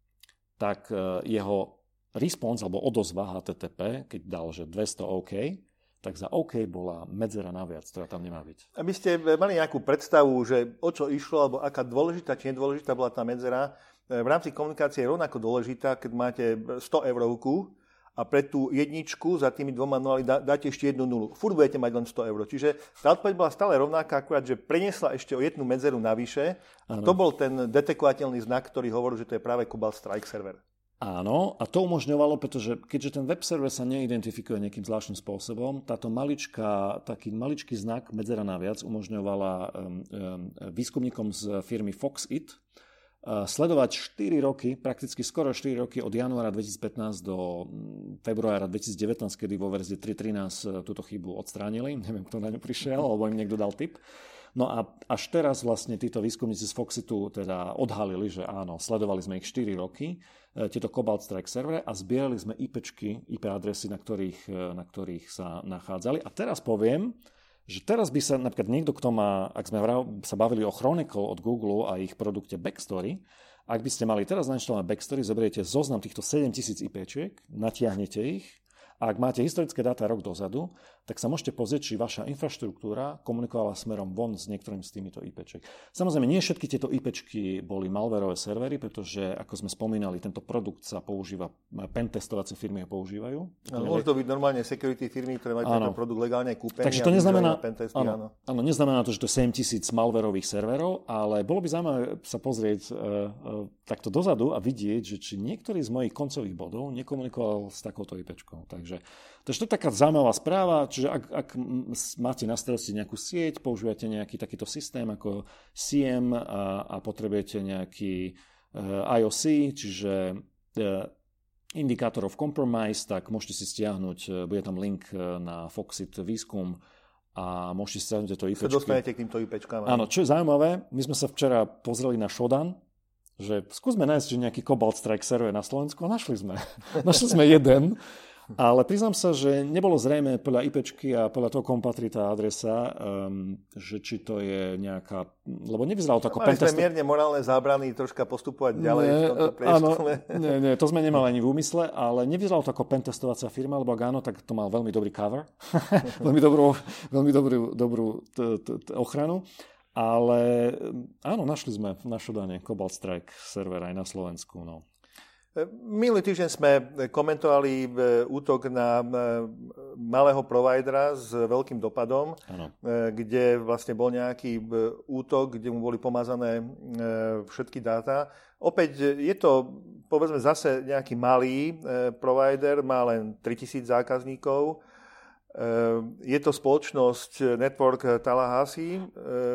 Speaker 1: tak jeho response alebo odozva há té té pé, keď dal, že dvesto OK, tak za OK bola medzera naviac, ktorá tam nemá byť.
Speaker 2: Aby ste mali nejakú predstavu, že o čo išlo, alebo aká dôležitá či nedôležitá bola tá medzera, v rámci komunikácie je rovnako dôležitá, keď máte sto eurovku a pre tú jedničku za tými dvoma nulami dáte ešte jednu nulu. Furt budete mať len sto eur. Čiže tá odpoveď bola stále rovnaká, akurát, že preniesla ešte o jednu medzeru navyše. A to bol ten detekovateľný znak, ktorý hovoril, že to je práve Cobalt Strike server.
Speaker 1: Áno, a to umožňovalo, pretože keďže ten web server sa neidentifikuje nejakým zvláštnym spôsobom, táto maličká, taký maličký znak medzera naviac umožňovala um, um, výskumníkom z firmy Foxit uh, sledovať štyri roky, prakticky skoro štyri roky od januára dvetisícpätnásť do februára dvetisícdevätnásť, kedy vo verzii tri trinásť túto chybu odstránili. Neviem, kto na ňu prišiel, alebo im niekto dal tip. No a až teraz vlastne títo výskumníci z Foxitu teda odhalili, že áno, sledovali sme ich štyri roky, tieto Cobalt Strike servere a zbierali sme IPčky, í pé adresy, na ktorých, na ktorých sa nachádzali. A teraz poviem, že teraz by sa napríklad niekto, kto má, ak sme sa bavili o Chronicle od Google a ich produkte Backstory, ak by ste mali teraz nainštalovať Backstory, zoberiete zoznam týchto sedemtisíc IPčiek, natiahnete ich, a ak máte historické dáta rok dozadu, tak sa môžete pozrieť, či vaša infraštruktúra komunikovala smerom von s niektorým z týmito IPčiek. Samozrejme, nie všetky tieto IPčky boli malwareové servery, pretože, ako sme spomínali, tento produkt sa používa, pentestovacie firmy ho používajú.
Speaker 2: Áno, môže to byť normálne security firmy, ktoré majú tento produkt legálne kúpený.
Speaker 1: Takže to neznamená, áno, áno, neznamená to, že to je sedemtisíc malwareových serverov, ale bolo by zaujímavé sa pozrieť uh, uh, takto dozadu a vidieť, že či niektorý z mojich koncových bodov nekomunikoval s takouto IPčkou. Takže Takže to je taká zaujímavá správa, čiže ak, ak máte na starosti nejakú sieť, používate nejaký takýto systém ako C M a, a potrebujete nejaký uh, I O C, čiže uh, Indicator of Compromise, tak môžete si stiahnuť, uh, bude tam link uh, na Foxit výskum a môžete si stiahnuť tieto IPčky.
Speaker 2: Sa dostanete k týmto IPčkám.
Speaker 1: Áno, čo je zaujímavé, my sme sa včera pozreli na Shodan, že skúsme nájsť že nejaký Cobalt Strike server na Slovensku a našli sme. Našli sme jeden. Ale priznám sa, že nebolo zrejme podľa IPčky a podľa toho, komu patrí tá adresa, um, že či to je nejaká... Lebo nevyzeralo to ako
Speaker 2: pentest... Mali sme mierne morálne zábrany troška postupovať ďalej nie, v tomto prieskume.
Speaker 1: Nie, nie, to sme nemali ani v úmysle, ale nevyzeralo to ako pentestovacia firma, lebo ak áno, tak to mal veľmi dobrý cover. veľmi dobrú, veľmi dobrú, dobrú t- t- t- ochranu. Ale áno, našli sme v Našodane Cobalt Strike server aj na Slovensku, no.
Speaker 2: Minulý týždeň sme komentovali útok na malého providera s veľkým dopadom, ano. Kde vlastne bol nejaký útok, kde mu boli pomazané všetky dáta. Opäť je to, povedzme, zase nejaký malý provider, má len tritisíc zákazníkov. Je to spoločnosť Network Tallahassee.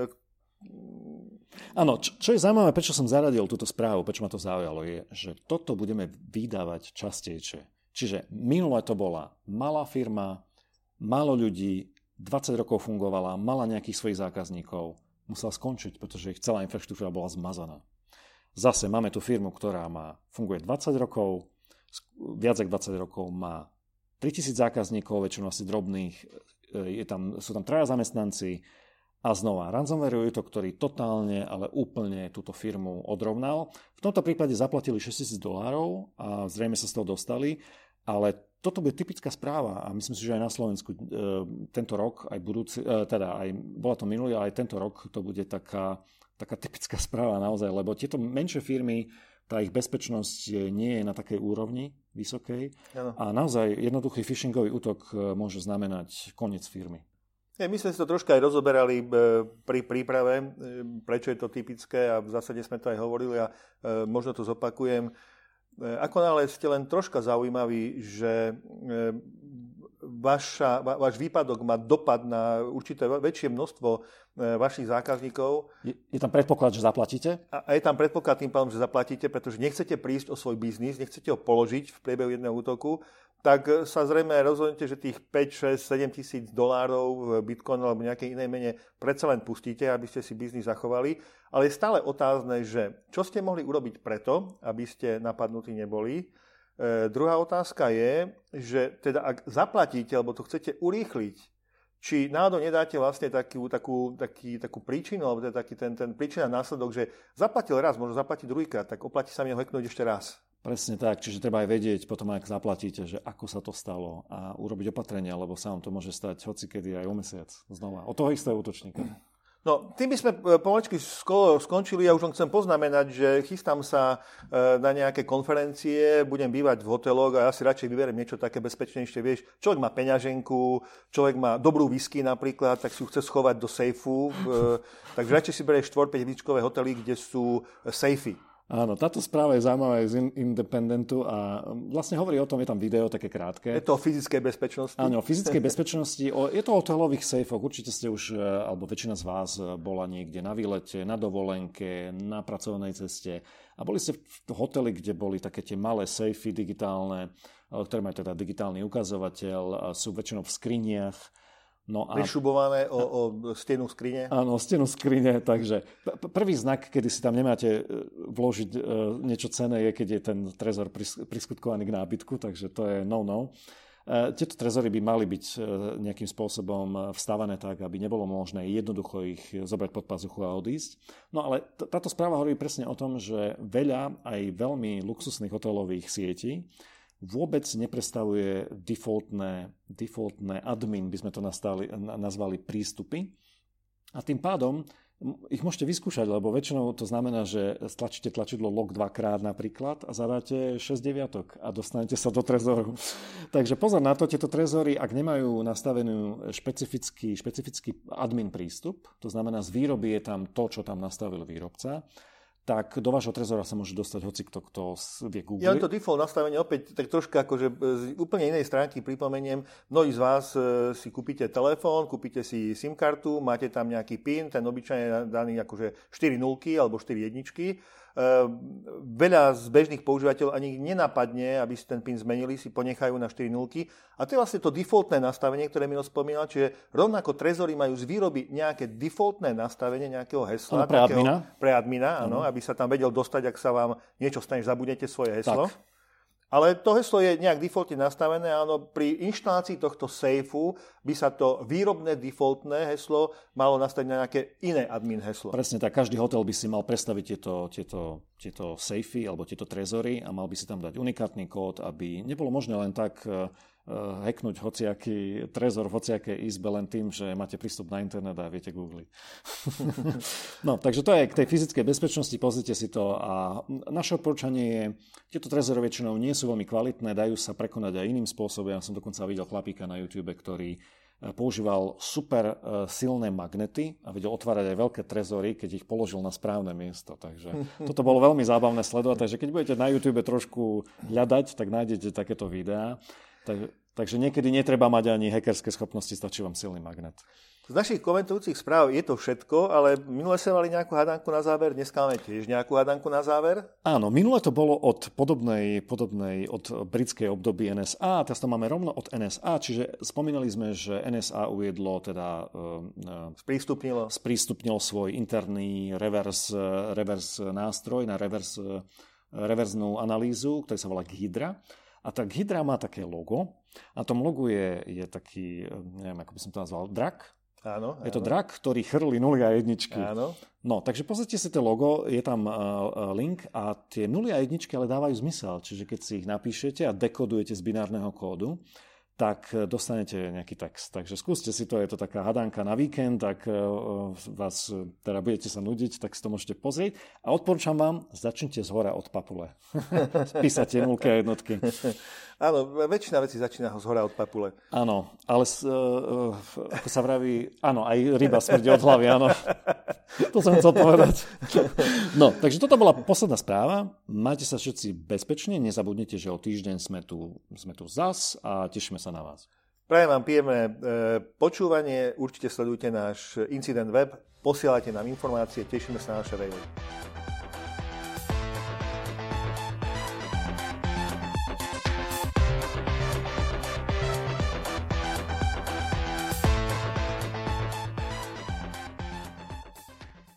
Speaker 1: Áno, čo, čo je zaujímavé, prečo som zaradil túto správu, prečo ma to zaujalo, je, že toto budeme vydávať častejšie. Čiže minule to bola malá firma, málo ľudí, dvadsať rokov fungovala, mala nejakých svojich zákazníkov, musela skončiť, pretože ich celá infraštruktúra bola zmazaná. Zase máme tu firmu, ktorá má, funguje dvadsať rokov, viac ako dvadsať rokov, má tritisíc zákazníkov, väčšinou asi drobných, je tam, sú tam traja zamestnanci. A znova, ransomware útok, ktorý totálne, ale úplne túto firmu odrovnal. V tomto prípade zaplatili šesťtisíc dolárov a zrejme sa z toho dostali, ale toto bude typická správa a myslím si, že aj na Slovensku e, tento rok, aj budúci, e, teda aj, bola to minulý, ale aj tento rok to bude taká, taká typická správa naozaj, lebo tieto menšie firmy, tá ich bezpečnosť nie je na takej úrovni vysokej ano. A naozaj jednoduchý phishingový útok môže znamenať koniec firmy.
Speaker 2: My sme si to troška aj rozoberali pri príprave, prečo je to typické a v zásade sme to aj hovorili a možno to zopakujem. Ako náhle ste len troška zaujímaví, že vaša, váš výpadok má dopad na určité väčšie množstvo vašich zákazníkov.
Speaker 1: Je, je tam predpoklad, že zaplatíte?
Speaker 2: A je tam predpoklad tým pádom, že zaplatíte, pretože nechcete prísť o svoj biznis, nechcete ho položiť v priebehu jedného útoku, tak sa zrejme rozhodnete, že tých päť, šesť, sedem tisíc dolárov v Bitcoin alebo nejakej inej mene predsa len pustíte, aby ste si biznis zachovali. Ale je stále otázne, že čo ste mohli urobiť preto, aby ste napadnutí neboli. E, druhá otázka je, že teda ak zaplatíte, alebo to chcete urýchliť, či náhodou nedáte vlastne takú, takú, taký, takú príčinu, alebo teda taký ten, ten príčina následok, že zaplatil raz, možno zaplatí druhýkrát, tak oplatí sa mi ho hacknúť ešte raz.
Speaker 1: Presne tak, čiže treba aj vedieť potom, ak zaplatíte, že ako sa to stalo a urobiť opatrenia, lebo sa vám to môže stať hocikedy aj o mesiac znova. O toho istého útočníka.
Speaker 2: No, tým by sme pomaličky skončili. Ja už len chcem poznamenať, že chystám sa na nejaké konferencie, budem bývať v hoteloch a ja si radšej vyberiem niečo také bezpečnejšie. Vieš, človek má peňaženku, človek má dobrú whisky napríklad, tak si ju chce schovať do sejfu. Takže radšej si berie štyri päť hviezdičkové hotely, kde sú sejfy.
Speaker 1: Áno, táto správa je zaujímavá z Independentu a vlastne hovorí o tom, je tam video také krátke.
Speaker 2: Je to o fyzickej bezpečnosti?
Speaker 1: Áno, o fyzickej bezpečnosti. O, je to o hotelových sejfoch. Určite ste už, alebo väčšina z vás bola niekde na výlete, na dovolenke, na pracovnej ceste a boli ste v hoteli, kde boli také tie malé sejfy digitálne, ktoré majú teda digitálny ukazovateľ, sú väčšinou v skriniach. No a...
Speaker 2: Prišubované o, o stenu skrine?
Speaker 1: Áno, stenu skrine, takže p- prvý znak, kedy si tam nemáte vložiť e, niečo cenné, je, keď je ten trezor pris- priskutkovaný k nábytku, takže to je no-no. E, tieto trezory by mali byť e, nejakým spôsobom vstavané tak, aby nebolo možné jednoducho ich zobrať pod pazuchu a odísť. No ale t- táto správa hovorí presne o tom, že veľa aj veľmi luxusných hotelových sietí vôbec neprestavuje defaultné, defaultné admin, by sme to nastali, nazvali, prístupy. A tým pádom ich môžete vyskúšať, lebo väčšinou to znamená, že stlačíte tlačidlo lock dvakrát napríklad a zadáte šesť deviatok a dostanete sa do trezoru. Takže pozor na to, tieto trezory, ak nemajú nastavenú špecifický, špecifický admin prístup, to znamená z výroby je tam to, čo tam nastavil výrobca, tak do vášho trezora sa môže dostať hocikto, kto vie googliť.
Speaker 2: Ja to default nastavenie opäť tak troška akože z úplne inej stránky pripomeniem. Mnohí z vás si kúpite telefón, kúpite si SIM kartu, máte tam nejaký PIN, ten obyčajne daný akože štyri nulky alebo štyri jedničky. Veľa z bežných používateľov ani nenapadne, aby si ten PIN zmenili, si ponechajú na štyri nulky. A to je vlastne to defaultné nastavenie, ktoré Miro spomínal, čiže rovnako trezory majú z výroby nejaké defaultné nastavenie nejakého hesla.
Speaker 1: Ano, pre admina.
Speaker 2: Pre admina, áno, aby sa tam vedel dostať, ak sa vám niečo stane, zabudnete svoje heslo. Tak. Ale to heslo je nejak defaultne nastavené, áno, pri inštalácii tohto sejfu by sa to výrobné defaultné heslo malo nastaviť na nejaké iné admin heslo.
Speaker 1: Presne tak, každý hotel by si mal predstaviť tieto, tieto, tieto sejfy alebo tieto trezory a mal by si tam dať unikátny kód, aby nebolo možné len tak hacknúť hociaký trezor v hociakej izbe len tým, že máte prístup na internet a viete googliť. No, takže to je k tej fyzickej bezpečnosti, pozrite si to a naše odporúčanie je, tieto trezory väčšinou nie sú veľmi kvalitné, dajú sa prekonať aj iným spôsobom. Ja som dokonca videl chlapíka na YouTube, ktorý používal super silné magnety a vedel otvárať aj veľké trezory, keď ich položil na správne miesto. Takže toto bolo veľmi zábavné sledovať, takže keď budete na YouTube trošku hľadať, tak nájdete takéto videá. Tak, takže niekedy netreba mať ani hackerské schopnosti, stačí vám silný magnet.
Speaker 2: Z našich komentujúcich správ je to všetko, ale minule sme mali nejakú hadanku na záver, dneska máme tiež nejakú hadanku na záver?
Speaker 1: Áno, minule to bolo od podobnej, podobnej od britskej období en es á, teraz to máme rovno od en es á, čiže spomínali sme, že en es á uviedlo, teda uh,
Speaker 2: sprístupnilo.
Speaker 1: sprístupnil svoj interný reverse, reverse nástroj na reverse, reverznú analýzu, ktorý sa volá Hydra. A tak Hydra má také logo. Na tom logu je, je taký, neviem, ako by som to nazval, drak.
Speaker 2: Áno, áno.
Speaker 1: Je to drak, ktorý chrlí nuly a jedničky.
Speaker 2: Áno.
Speaker 1: No, takže pozrite si to logo, je tam uh, link a tie nuly a jedničky ale dávajú zmysel. Čiže keď si ich napíšete a dekodujete z binárneho kódu, tak dostanete nejaký text. Takže skúste si to, je to taká hadanka na víkend, tak vás, teda budete sa nudiť, tak si to môžete pozrieť. A odporúčam vám, začnite zhora od papule. Písať tie nulky a jednotky.
Speaker 2: Áno, väčšina vecí začína zhora od papule.
Speaker 1: Áno, ale uh, ako sa vraví, áno, aj ryba smrdí od hlavy, áno. To som chcel povedať. No, takže toto bola posledná správa. Majte sa všetci bezpečne, nezabudnite, že o týždeň sme tu, sme tu zas a tešíme sa na vás.
Speaker 2: Prajem vám príjemné počúvanie, určite sledujte náš incident web, posielajte nám informácie, tešíme sa na naše rejly.